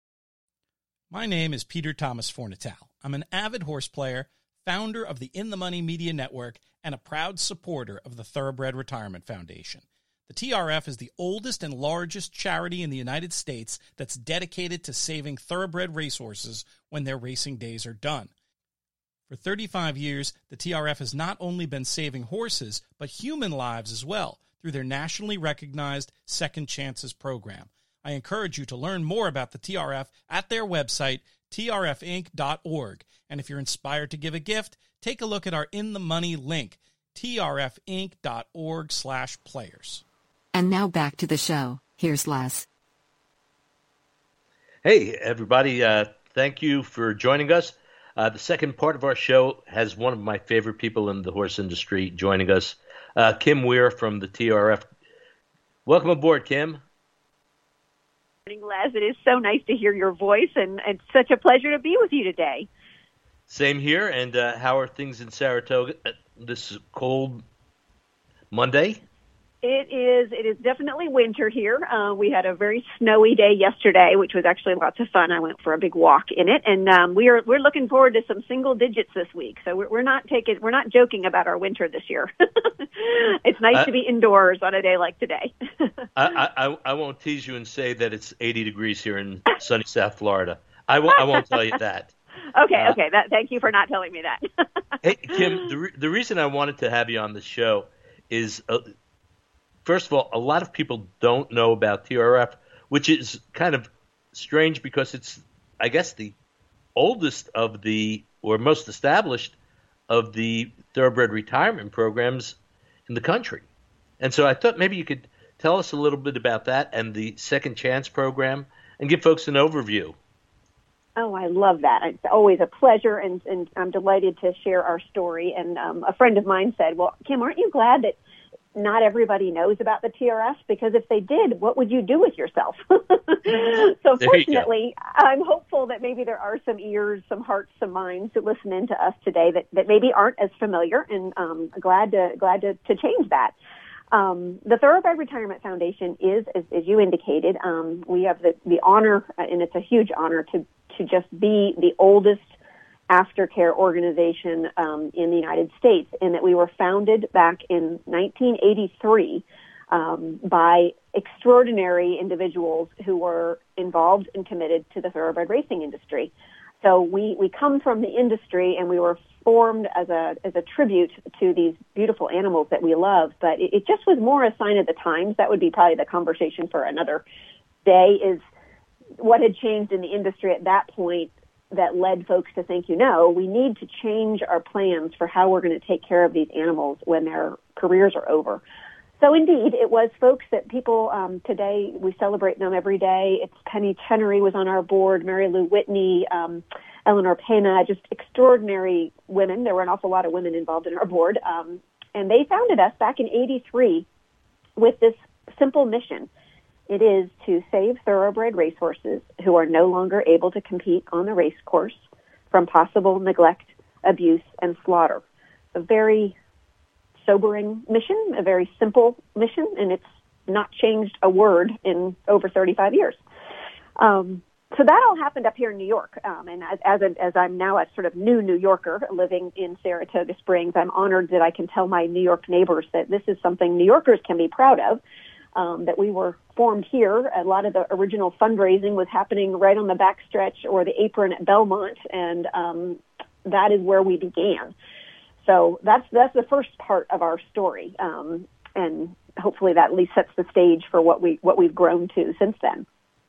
My name is Peter Thomas Fornatal. I'm an avid horse player, founder of the In the Money Media Network, and a proud supporter of the Thoroughbred Retirement Foundation. The T R F is the oldest and largest charity in the United States that's dedicated to saving thoroughbred racehorses when their racing days are done. For thirty-five years, the T R F has not only been saving horses, but human lives as well, through their nationally recognized Second Chances program. I encourage you to learn more about the T R F at their website, T R F inc dot org. And if you're inspired to give a gift, take a look at our In the Money link, T R F inc dot org slash players. And now back to the show. Here's Les. Hey, everybody. Uh, thank you for joining us. Uh, the second part of our show has one of my favorite people in the horse industry joining us, Uh, Kim Weir from the T R F. Welcome aboard, Kim. Good morning, Les. It is so nice to hear your voice, and it's such a pleasure to be with you today. Same here. And uh, how are things in Saratoga this cold Monday? It is. It is definitely winter here. Uh, we had a very snowy day yesterday, which was actually lots of fun. I went for a big walk in it, and um, we are we're looking forward to some single digits this week. So we're, we're not taking we're not joking about our winter this year. It's nice uh, to be indoors on a day like today. I, I I won't tease you and say that it's eighty degrees here in sunny South Florida. I won't I won't tell you that. Okay, uh, okay. That thank you for not telling me that. Hey, Kim, the re- the reason I wanted to have you on the show is. Uh, First of all, a lot of people don't know about T R F, which is kind of strange because it's, I guess, the oldest of the, or most established of the thoroughbred retirement programs in the country. And so I thought maybe you could tell us a little bit about that and the Second Chance program and give folks an overview. Oh, I love that. It's always a pleasure, and, and I'm delighted to share our story. And um, a friend of mine said, well, Kim, aren't you glad that not everybody knows about the T R F? Because if they did, what would you do with yourself? So fortunately, I'm hopeful that maybe there are some ears, some hearts, some minds that listen in to us today that, that maybe aren't as familiar, and um, glad to glad to, to change that. Um, the Thoroughbred Retirement Foundation is, as, as you indicated, um, we have the, the honor, and it's a huge honor to, to just be the oldest aftercare organization um, in the United States, in that we were founded back in nineteen eighty-three um, by extraordinary individuals who were involved and committed to the thoroughbred racing industry. So we, we come from the industry, and we were formed as a as a tribute to these beautiful animals that we love. But it, it just was more a sign of the times. That would be probably the conversation for another day, is what had changed in the industry at that point that led folks to think, you know, we need to change our plans for how we're going to take care of these animals when their careers are over. So indeed, it was folks that people um, today, we celebrate them every day. It's Penny Chenery was on our board, Mary Lou Whitney, um, Eleanor Pena, just extraordinary women. There were an awful lot of women involved in our board. Um, and they founded us back in eighty-three with this simple mission. It is to save thoroughbred racehorses who are no longer able to compete on the race course from possible neglect, abuse, and slaughter. A very sobering mission, a very simple mission, and it's not changed a word in over thirty-five years. Um, so that all happened up here in New York. Um, and as as, a, as I'm now a sort of new New Yorker living in Saratoga Springs, I'm honored that I can tell my New York neighbors that this is something New Yorkers can be proud of, um, that we were formed here. A lot of the original fundraising was happening right on the backstretch or the apron at Belmont, and um, that is where we began. So that's that's the first part of our story, um, and hopefully that at least sets the stage for what we what we've grown to since then.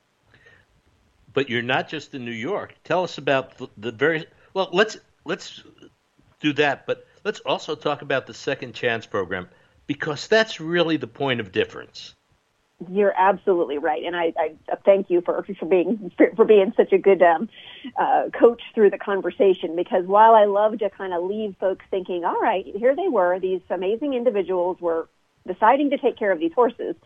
But you're not just in New York. Tell us about the, the very well. Let's let's do that, but let's also talk about the Second Chance program, because that's really the point of difference. You're absolutely right, and I, I thank you for for being for being such a good um, uh, coach through the conversation. Because while I love to kind of leave folks thinking, all right, here they were, these amazing individuals were deciding to take care of these horses.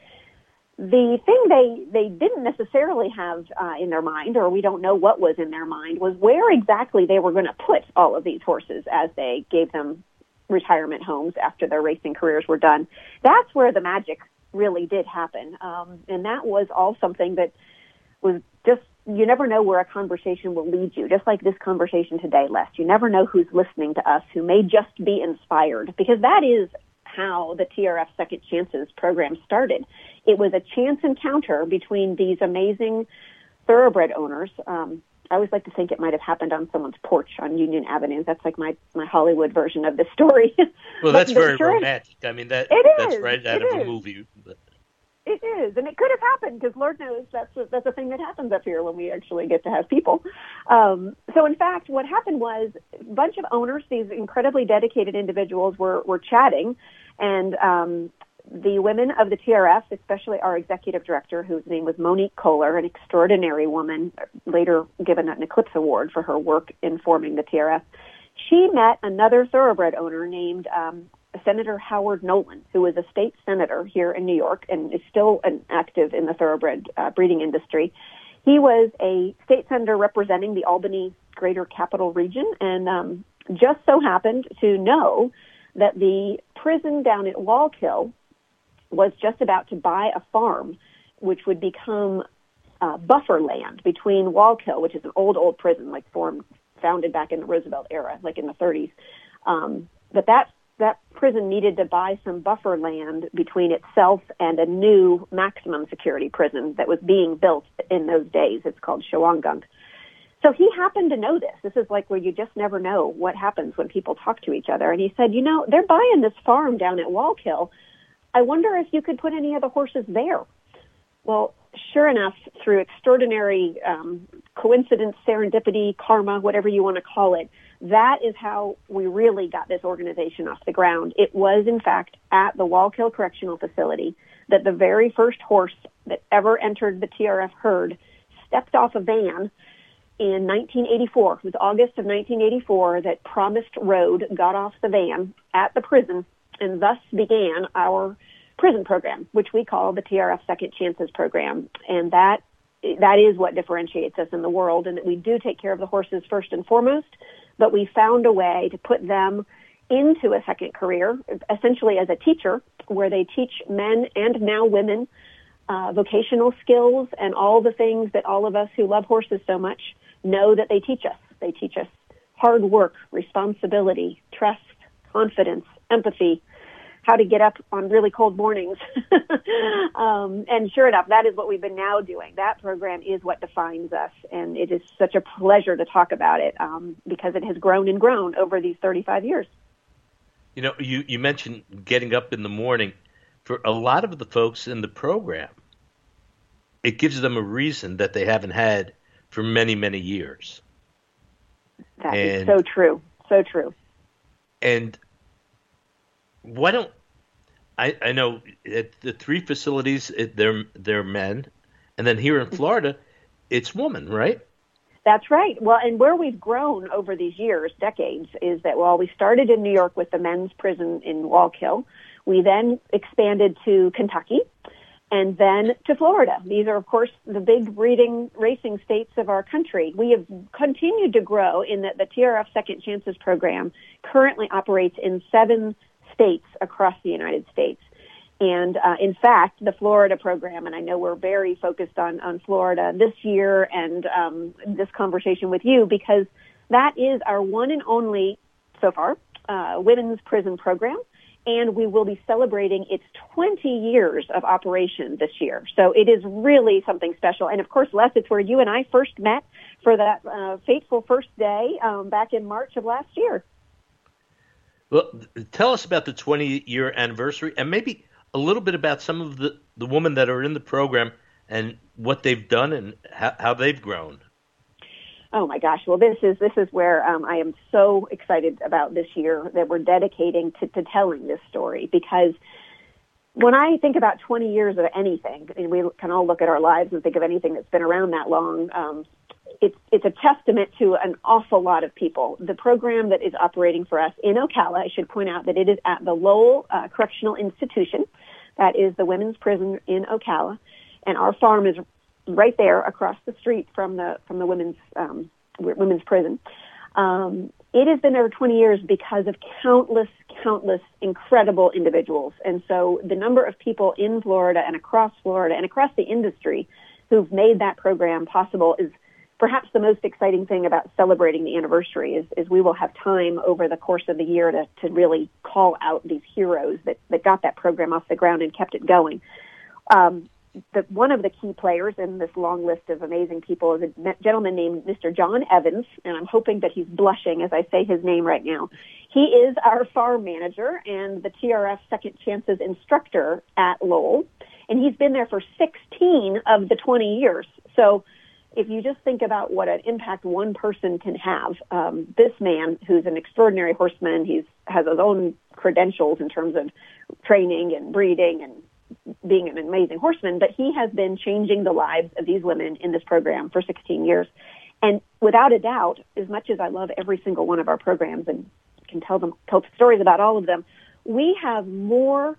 The thing they they didn't necessarily have uh, in their mind, or we don't know what was in their mind, was where exactly they were going to put all of these horses as they gave them retirement homes after their racing careers were done. That's where the magic really did happen. Um, and that was all something that was just, you never know where a conversation will lead you, just like this conversation today, Les. You never know who's listening to us, who may just be inspired, because that is how the T R F Second Chances program started. It was a chance encounter between these amazing thoroughbred owners. Um, I always like to think it might have happened on someone's porch on Union Avenue. That's like my, my Hollywood version of the story. Well, that's very sure romantic. I mean, that it that's is. right out it of is. a movie. But. It is, and it could have happened, because Lord knows that's a, that's a thing that happens up here when we actually get to have people. Um, so, in fact, what happened was a bunch of owners, these incredibly dedicated individuals, were, were chatting, and um, the women of the T R F, especially our executive director, whose name was Monique Kohler, an extraordinary woman, later given an Eclipse Award for her work in forming the T R F, she met another thoroughbred owner named um, Senator Howard Nolan, who was a state senator here in New York and is still an active in the thoroughbred uh, breeding industry. He was a state senator representing the Albany Greater Capital Region, and um, just so happened to know that the prison down at Wallkill was just about to buy a farm, which would become uh, buffer land between Wallkill, which is an old, old prison, like formed, founded back in the Roosevelt era, like in the thirties. Um, but that that prison needed to buy some buffer land between itself and a new maximum security prison that was being built in those days. It's called Shawangunk. So he happened to know this. This is like where you just never know what happens when people talk to each other. And he said, you know, they're buying this farm down at Wallkill. I wonder if you could put any of the horses there. Well, sure enough, through extraordinary um, coincidence, serendipity, karma, whatever you want to call it, that is how we really got this organization off the ground. It was, in fact, at the Wallkill Correctional Facility that the very first horse that ever entered the T R F herd stepped off a van in nineteen eighty-four. It was August of nineteen eighty-four that Promised Road got off the van at the prison, and thus began our prison program, which we call the T R F Second Chances program. And that that is what differentiates us in the world, and that we do take care of the horses first and foremost, but we found a way to put them into a second career, essentially as a teacher, where they teach men and now women uh, vocational skills and all the things that all of us who love horses so much know that they teach us. They teach us hard work, responsibility, trust, confidence, empathy, how to get up on really cold mornings. um, and sure enough, that is what we've been now doing. That program is what defines us, and it is such a pleasure to talk about it um, because it has grown and grown over these thirty-five years. You know, you, you mentioned getting up in the morning. For a lot of the folks in the program, it gives them a reason that they haven't had for many, many years. That and, is so true. So true. And why don't I? I know at the three facilities it, they're they're men, and then here in Florida, it's women, right? That's right. Well, and where we've grown over these years, decades, is that while we started in New York with the men's prison in Wallkill, we then expanded to Kentucky and then to Florida. These are, of course, the big breeding racing states of our country. We have continued to grow in that the T R F Second Chances program currently operates in seven states across the United States. And uh, in fact, the Florida program, and I know we're very focused on, on Florida this year and um, this conversation with you, because that is our one and only, so far, uh, women's prison program. And we will be celebrating its twenty years of operation this year. So it is really something special. And of course, Les, it's where you and I first met for that uh, fateful first day um, back in March of last year. Well, tell us about the twenty-year anniversary and maybe a little bit about some of the, the women that are in the program and what they've done and how, how they've grown. Oh my gosh! Well, this is this is where um, I am so excited about this year that we're dedicating to, to telling this story, because when I think about twenty years of anything, and we can all look at our lives and think of anything that's been around that long, um, it's it's a testament to an awful lot of people. The program that is operating for us in Ocala, I should point out that it is at the Lowell uh, Correctional Institution, that is the women's prison in Ocala, and our farm is right there across the street from the from the women's um, women's prison. Um, it has been over twenty years because of countless, countless incredible individuals. And so the number of people in Florida and across Florida and across the industry who've made that program possible is perhaps the most exciting thing about celebrating the anniversary is, is we will have time over the course of the year to, to really call out these heroes that, that got that program off the ground and kept it going. Um, The, one of the key players in this long list of amazing people is a gentleman named Mister John Evans, and I'm hoping that he's blushing as I say his name right now. He is our farm manager and the T R F Second Chances instructor at Lowell, and he's been there for sixteen of the twenty years. So if you just think about what an impact one person can have, um, this man, who's an extraordinary horseman, he's has his own credentials in terms of training and breeding and being an amazing horseman, but he has been changing the lives of these women in this program for sixteen years. And without a doubt, as much as I love every single one of our programs and can tell them tell stories about all of them, we have more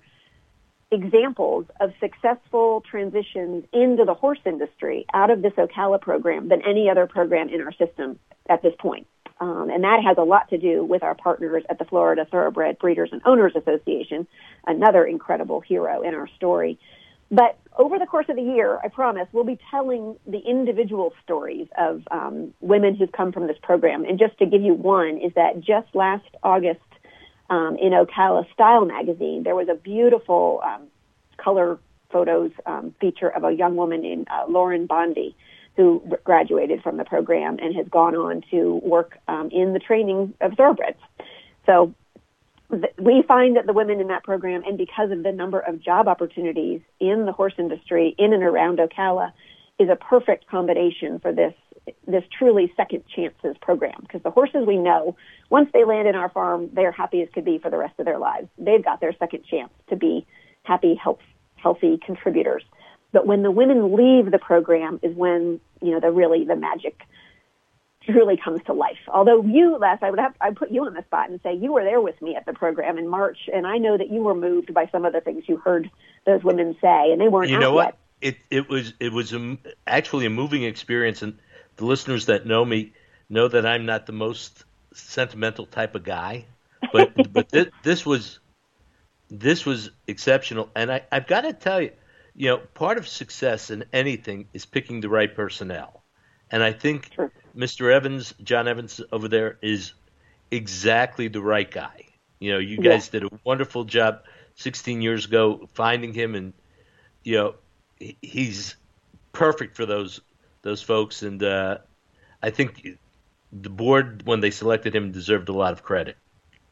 examples of successful transitions into the horse industry out of this Ocala program than any other program in our system at this point. Um, and that has a lot to do with our partners at the Florida Thoroughbred Breeders and Owners Association, another incredible hero in our story. But over the course of the year, I promise, we'll be telling the individual stories of um, women who've come from this program. And just to give you one, is that just last August um, in Ocala Style magazine, there was a beautiful um, color photos um, feature of a young woman named uh, Lauren Bondi, who graduated from the program and has gone on to work um, in the training of thoroughbreds. So th- we find that the women in that program, and because of the number of job opportunities in the horse industry in and around Ocala, is a perfect combination for this this truly second chances program. Because the horses we know, once they land in our farm, they're happy as could be for the rest of their lives. They've got their second chance to be happy, health, healthy contributors. But when the women leave the program is when, you know, the really, the magic truly comes to life. Although you, Les, I would have, I'd put you on the spot and say you were there with me at the program in March, and I know that you were moved by some of the things you heard those women say, and they weren't You out know what? yet. It, it was, it was a, actually a moving experience, and the listeners that know me know that I'm not the most sentimental type of guy, but, but this, this was, this was exceptional. And I, I've got to tell you, you know, part of success in anything is picking the right personnel. And I think Sure. Mister Evans, John Evans over there, is exactly the right guy. You know, you Yeah. guys did a wonderful job sixteen years ago finding him, and, you know, he- he's perfect for those those folks. And uh, I think the board, when they selected him, deserved a lot of credit.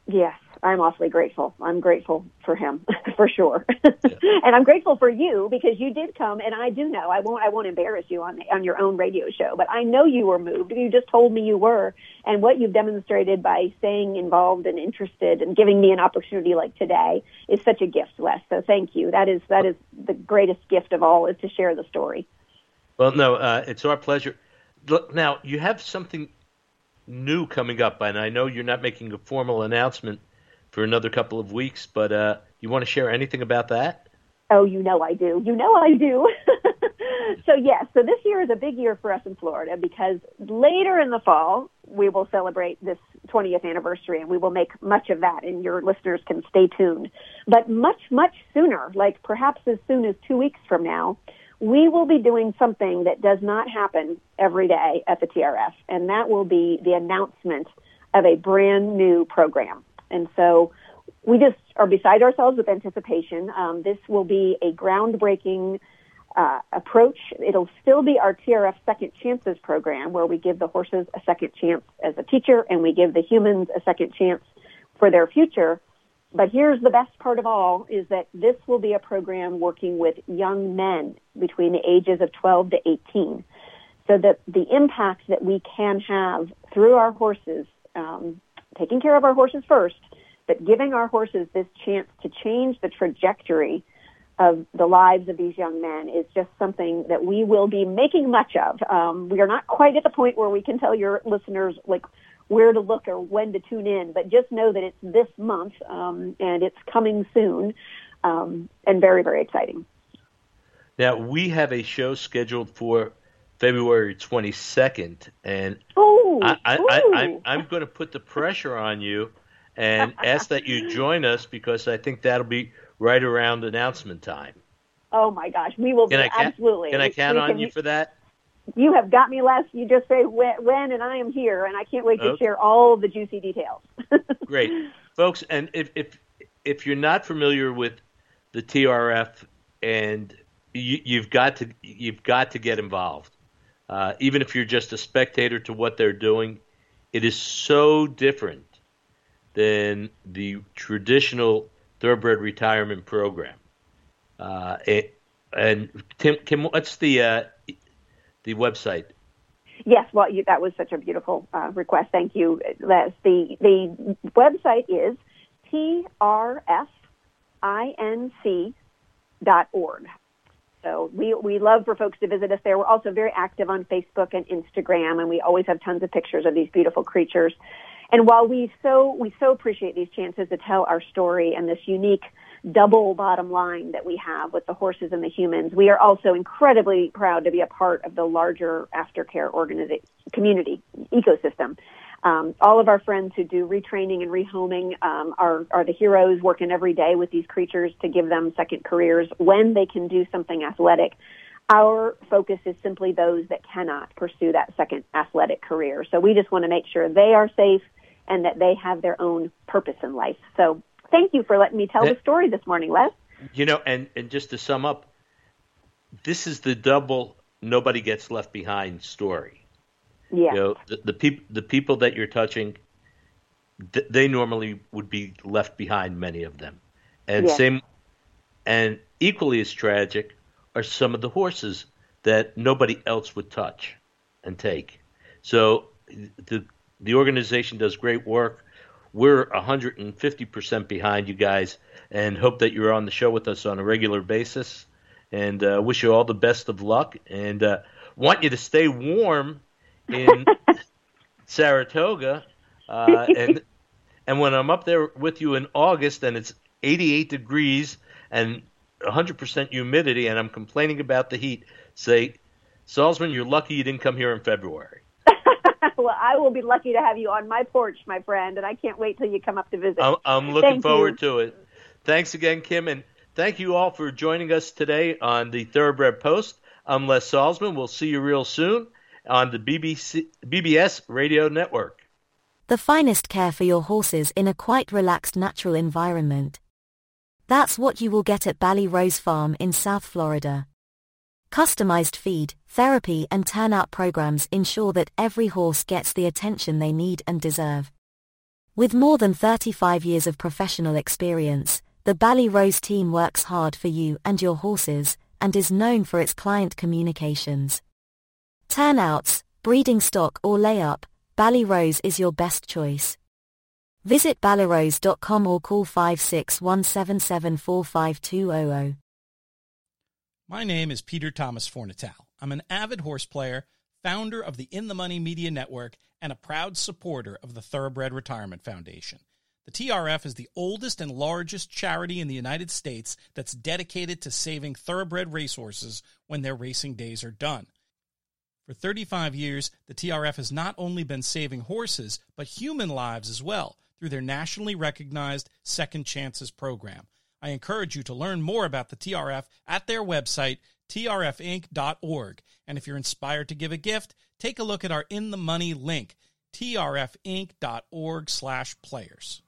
Yes, I'm awfully grateful. I'm grateful for him, for sure. Yeah. And I'm grateful for you because you did come, and I do know, I won't I won't embarrass you on on your own radio show, but I know you were moved. You just told me you were, and what you've demonstrated by staying involved and interested and giving me an opportunity like today is such a gift, Les. So thank you. That is that is the greatest gift of all, is to share the story. Well, no, uh, it's our pleasure. Look, now, you have something new coming up, and I know you're not making a formal announcement for another couple of weeks, but uh, you want to share anything about that? Oh, you know I do. You know I do. So, yes, so this year is a big year for us in Florida because later in the fall, we will celebrate this twentieth anniversary, and we will make much of that, and your listeners can stay tuned. But much, much sooner, like perhaps as soon as two weeks from now, we will be doing something that does not happen every day at the T R F, and that will be the announcement of a brand new program. And so we just are beside ourselves with anticipation. Um, this will be a groundbreaking uh, approach. It'll still be our T R F Second Chances program, where we give the horses a second chance as a teacher, and we give the humans a second chance for their future. But here's the best part of all, is that this will be a program working with young men between the ages of twelve to eighteen. So that the impact that we can have through our horses, um, taking care of our horses first, but giving our horses this chance to change the trajectory of the lives of these young men is just something that we will be making much of. Um, we are not quite at the point where we can tell your listeners, like, where to look or when to tune in, but just know that it's this month, um, and it's coming soon, um, and very, very exciting. Now, we have a show scheduled for February twenty-second, and ooh, I, I, ooh. I, I'm, I'm going to put the pressure on you and ask that you join us, because I think that'll be right around announcement time. Oh, my gosh. We will can be, I count, absolutely. Can I count we on can, you for that? You have got me, Les. You just say when, when, and I am here, and I can't wait to okay. share all the juicy details. Great. Folks, and if, if if you're not familiar with the T R F, and you, you've got to you've got to get involved. Uh, even if you're just a spectator to what they're doing, it is so different than the traditional thoroughbred retirement program. Uh, it, and Tim, Kim, what's the uh, the website? Yes, well, you, that was such a beautiful uh, request. Thank you, Les. The the website is T R F inc dot org. So we we love for folks to visit us there. We're also very active on Facebook and Instagram, and we always have tons of pictures of these beautiful creatures. And while we so we so appreciate these chances to tell our story and this unique double bottom line that we have with the horses and the humans, we are also incredibly proud to be a part of the larger aftercare organization community ecosystem. Um, all of our friends who do retraining and rehoming um, are, are the heroes working every day with these creatures to give them second careers when they can do something athletic. Our focus is simply those that cannot pursue that second athletic career. So we just want to make sure they are safe and that they have their own purpose in life. So thank you for letting me tell the story this morning, Les. You know, and, and just to sum up, this is the double nobody gets left behind story. Yeah. You know, the, the people the people that you're touching, th- they normally would be left behind, many of them. And yes. same and equally as tragic are some of the horses that nobody else would touch and take. So the the organization does great work. We're one hundred fifty percent behind you guys, and hope that you're on the show with us on a regular basis. And uh, wish you all the best of luck, and uh, want you to stay warm in Saratoga, uh, and and when I'm up there with you in August and it's eighty-eight degrees and one hundred percent humidity and I'm complaining about the heat, say, Salzman, you're lucky you didn't come here in February. Well, I will be lucky to have you on my porch, my friend, and I can't wait till you come up to visit. I'm, I'm looking Thank forward you. to it. Thanks again, Kim, and thank you all for joining us today on the Thoroughbred Post. I'm Les Salzman. We'll see you real soon on the B B C, B B S Radio Network. The finest care for your horses in a quite relaxed natural environment. That's what you will get at Bally Rose Farm in South Florida. Customized feed, therapy and turnout programs ensure that every horse gets the attention they need and deserve. With more than thirty-five years of professional experience, the Bally Rose team works hard for you and your horses, and is known for its client communications. Turnouts, breeding stock or layup, Bally Rose is your best choice. Visit ballyrose dot com or call five six one seven seven four five two zero zero. My name is Peter Thomas Fornatal. I'm an avid horse player, founder of the In the Money Media Network, and a proud supporter of the Thoroughbred Retirement Foundation. The T R F is the oldest and largest charity in the United States that's dedicated to saving thoroughbred racehorses when their racing days are done. For thirty-five years, the T R F has not only been saving horses, but human lives as well, through their nationally recognized Second Chances program. I encourage you to learn more about the T R F at their website, T R F inc dot org. And if you're inspired to give a gift, take a look at our In the Money link, T R F inc dot org slash players.